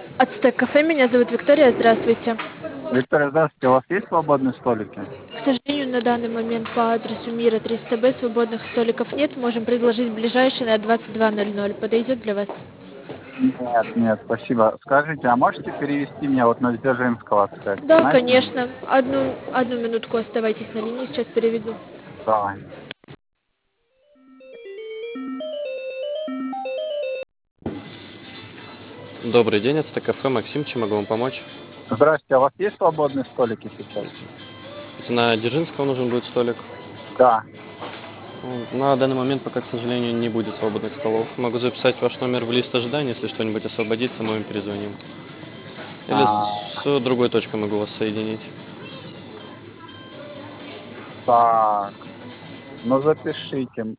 Ацтек кафе, меня зовут Виктория, здравствуйте. Виктория, здравствуйте. У вас есть свободные столики? К сожалению, на данный момент по адресу Мира 300Б свободных столиков нет. Можем предложить ближайший на 22:00. Подойдет для вас? Нет, нет, спасибо. Скажите, а можете перевести меня вот на Дзержинского аспект? Да, Знаете где? конечно. Одну минутку оставайтесь на линии, сейчас переведу. Давай. Добрый день, это кафе Максим, чем могу вам помочь? Здравствуйте, а у вас есть свободные столики сейчас? Это на Дзержинского нужен будет столик. Да. На данный момент пока, к сожалению, не будет свободных столов. Могу записать ваш номер в лист ожидания, если что-нибудь освободится, мы вам перезвоним. Или А, с другой точкой могу вас соединить. так, ну запишите.